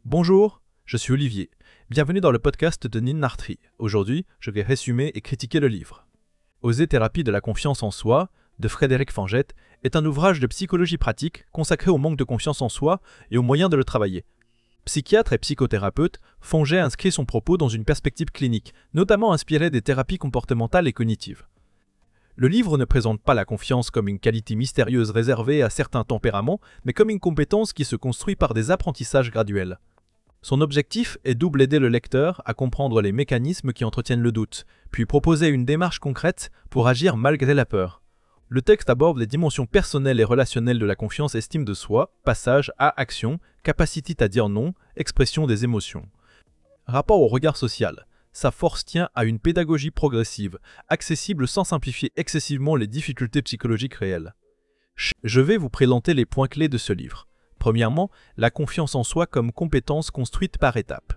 Bonjour, je suis Olivier. Bienvenue dans le podcast de Nin Nartri. Aujourd'hui, je vais résumer et critiquer le livre. Oser thérapie de la confiance en soi de Frédéric Fanget est un ouvrage de psychologie pratique consacré au manque de confiance en soi et aux moyens de le travailler. Psychiatre et psychothérapeute, Fanget inscrit son propos dans une perspective clinique, notamment inspirée des thérapies comportementales et cognitives. Le livre ne présente pas la confiance comme une qualité mystérieuse réservée à certains tempéraments, mais comme une compétence qui se construit par des apprentissages graduels. Son objectif est double aider le lecteur à comprendre les mécanismes qui entretiennent le doute, puis proposer une démarche concrète pour agir malgré la peur. Le texte aborde les dimensions personnelles et relationnelles de la confiance et estime de soi, passage à action, capacité à dire non, expression des émotions. Rapport au regard social. Sa force tient à une pédagogie progressive, accessible sans simplifier excessivement les difficultés psychologiques réelles. Je vais vous présenter les points clés de ce livre. Premièrement, la confiance en soi comme compétence construite par étapes.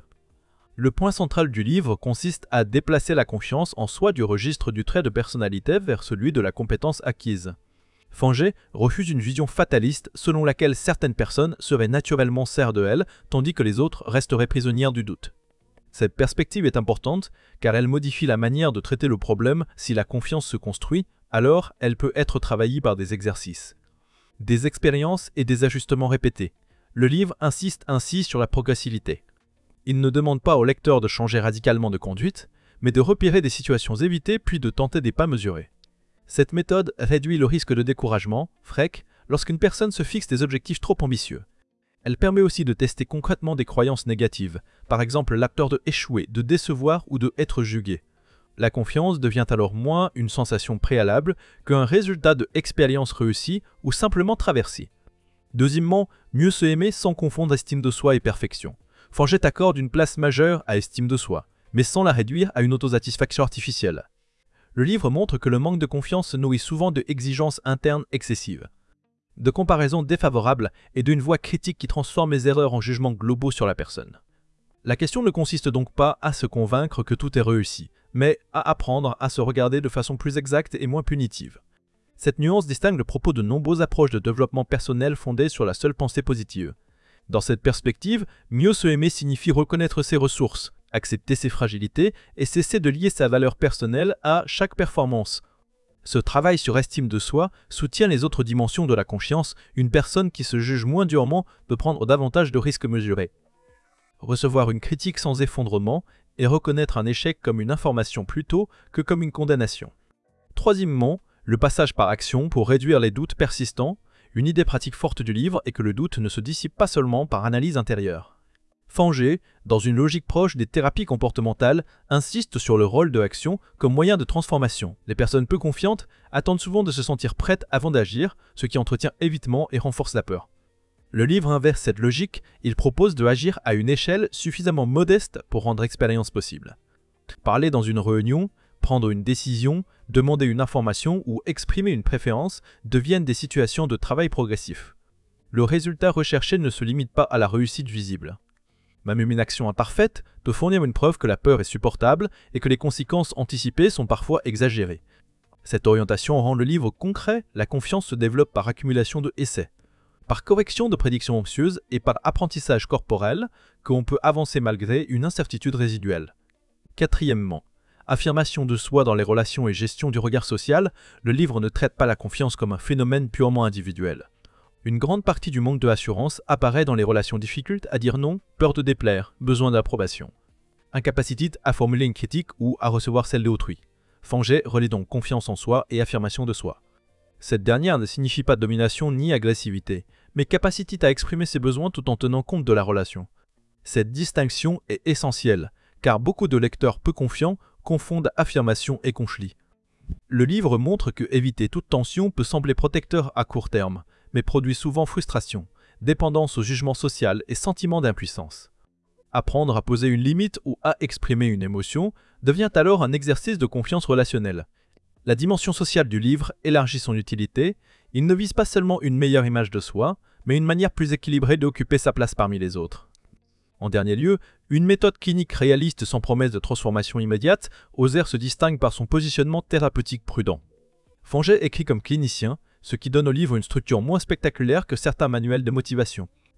Le point central du livre consiste à déplacer la confiance en soi du registre du trait de personnalité vers celui de la compétence acquise. Fanget refuse une vision fataliste selon laquelle certaines personnes seraient naturellement serres de elles, tandis que les autres resteraient prisonnières du doute. Cette perspective est importante car elle modifie la manière de traiter le problème. Si la confiance se construit, alors elle peut être travaillée par des exercices, des expériences et des ajustements répétés. Le livre insiste ainsi sur la progressivité. Il ne demande pas au lecteur de changer radicalement de conduite, mais de repérer des situations évitées puis de tenter des pas mesurés. Cette méthode réduit le risque de découragement, FREC, lorsqu'une personne se fixe des objectifs trop ambitieux. Elle permet aussi de tester concrètement des croyances négatives, par exemple la peur de échouer, de décevoir ou de être jugé. La confiance devient alors moins une sensation préalable qu'un résultat de expériences réussies ou simplement traversées. Deuxièmement, mieux se aimer sans confondre estime de soi et perfection. Fanget accorde une place majeure à estime de soi, mais sans la réduire à une autosatisfaction artificielle. Le livre montre que le manque de confiance se nourrit souvent de exigences internes excessives, de comparaisons défavorables et d'une voix critique qui transforme les erreurs en jugements globaux sur la personne. La question ne consiste donc pas à se convaincre que tout est réussi, mais à apprendre à se regarder de façon plus exacte et moins punitive. Cette nuance distingue le propos de nombreuses approches de développement personnel fondées sur la seule pensée positive. Dans cette perspective, mieux se aimer signifie reconnaître ses ressources, accepter ses fragilités et cesser de lier sa valeur personnelle à chaque performance. Ce travail sur estime de soi soutient les autres dimensions de la confiance. Une personne qui se juge moins durement peut prendre davantage de risques mesurés. Recevoir une critique sans effondrement et reconnaître un échec comme une information plutôt que comme une condamnation. Troisièmement, le passage par action pour réduire les doutes persistants. Une idée pratique forte du livre est que le doute ne se dissipe pas seulement par analyse intérieure. Fanget, dans une logique proche des thérapies comportementales, insiste sur le rôle de l'action comme moyen de transformation. Les personnes peu confiantes attendent souvent de se sentir prêtes avant d'agir, ce qui entretient évitement et renforce la peur. Le livre inverse cette logique, il propose de agir à une échelle suffisamment modeste pour rendre l'expérience possible. Parler dans une réunion, prendre une décision, demander une information ou exprimer une préférence deviennent des situations de travail progressif. Le résultat recherché ne se limite pas à la réussite visible. Même une action imparfaite peut fournir une preuve que la peur est supportable et que les conséquences anticipées sont parfois exagérées. Cette orientation rend le livre concret. La confiance se développe par accumulation de essais, par correction de prédictions anxieuses et par apprentissage corporel qu'on peut avancer malgré une incertitude résiduelle. Quatrièmement, affirmation de soi dans les relations et gestion du regard social. Le livre ne traite pas la confiance comme un phénomène purement individuel. Une grande partie du manque de assurance apparaît dans les relations difficiles à dire non, peur de déplaire, besoin d'approbation, incapacité à formuler une critique ou à recevoir celle d'autrui. Fanget relie donc confiance en soi et affirmation de soi. Cette dernière ne signifie pas domination ni agressivité, mais capacité à exprimer ses besoins tout en tenant compte de la relation. Cette distinction est essentielle, car beaucoup de lecteurs peu confiants confondent affirmation et conflit. Le livre montre que éviter toute tension peut sembler protecteur à court terme, mais produit souvent frustration, dépendance au jugement social et sentiment d'impuissance. Apprendre à poser une limite ou à exprimer une émotion devient alors un exercice de confiance relationnelle. La dimension sociale du livre élargit son utilité. Il ne vise pas seulement une meilleure image de soi, mais une manière plus équilibrée d'occuper sa place parmi les autres. En dernier lieu, une méthode clinique réaliste sans promesse de transformation immédiate, Oser se distingue par son positionnement thérapeutique prudent. Fanget écrit comme clinicien, ce qui donne au livre une structure moins spectaculaire que certains manuels de motivation.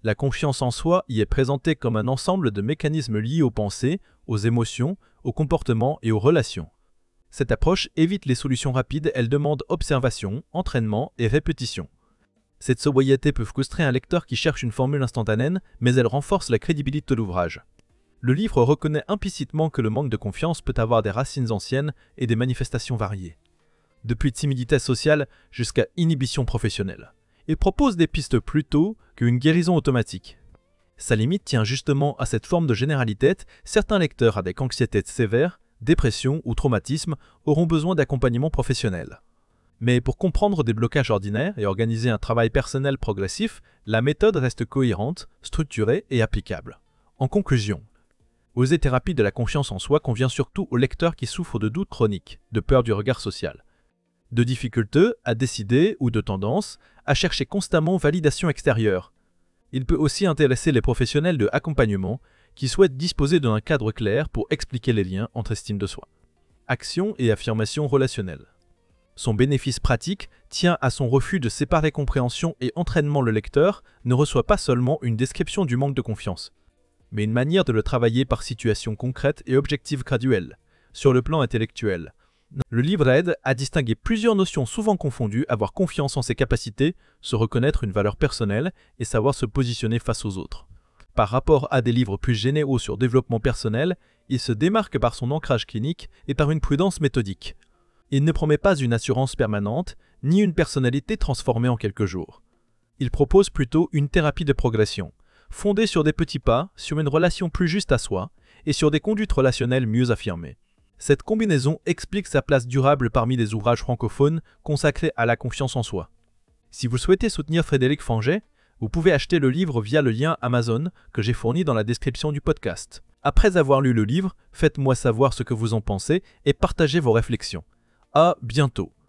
La confiance en soi y est présentée comme un ensemble de mécanismes liés aux pensées, aux émotions, aux comportements et aux relations. Cette approche évite les solutions rapides, elle demande observation, entraînement et répétition. Cette sobriété peut frustrer un lecteur qui cherche une formule instantanée, mais elle renforce la crédibilité de l'ouvrage. Le livre reconnaît implicitement que le manque de confiance peut avoir des racines anciennes et des manifestations variées. Depuis timidité sociale jusqu'à inhibition professionnelle. Il propose des pistes plus tôt qu'une guérison automatique. Sa limite tient justement à cette forme de généralité. Certains lecteurs avec anxiété sévère, dépression ou traumatisme auront besoin d'accompagnement professionnel. Mais pour comprendre des blocages ordinaires et organiser un travail personnel progressif, la méthode reste cohérente, structurée et applicable. En conclusion, Oser thérapie de la confiance en soi convient surtout aux lecteurs qui souffrent de doutes chroniques, de peur du regard social, de difficultés à décider ou de tendance à chercher constamment validation extérieure. Il peut aussi intéresser les professionnels de accompagnement qui souhaitent disposer d'un cadre clair pour expliquer les liens entre estime de soi, action et affirmation relationnelle. Son bénéfice pratique tient à son refus de séparer compréhension et entraînement. Le lecteur ne reçoit pas seulement une description du manque de confiance, mais une manière de le travailler par situation concrète et objective graduelle, sur le plan intellectuel. Le livre aide à distinguer plusieurs notions souvent confondues, avoir confiance en ses capacités, se reconnaître une valeur personnelle et savoir se positionner face aux autres. Par rapport à des livres plus généraux sur développement personnel, il se démarque par son ancrage clinique et par une prudence méthodique. Il ne promet pas une assurance permanente, ni une personnalité transformée en quelques jours. Il propose plutôt une thérapie de progression, fondée sur des petits pas, sur une relation plus juste à soi et sur des conduites relationnelles mieux affirmées. Cette combinaison explique sa place durable parmi les ouvrages francophones consacrés à la confiance en soi. Si vous souhaitez soutenir Frédéric Fanget, vous pouvez acheter le livre via le lien Amazon que j'ai fourni dans la description du podcast. Après avoir lu le livre, faites-moi savoir ce que vous en pensez et partagez vos réflexions. À bientôt.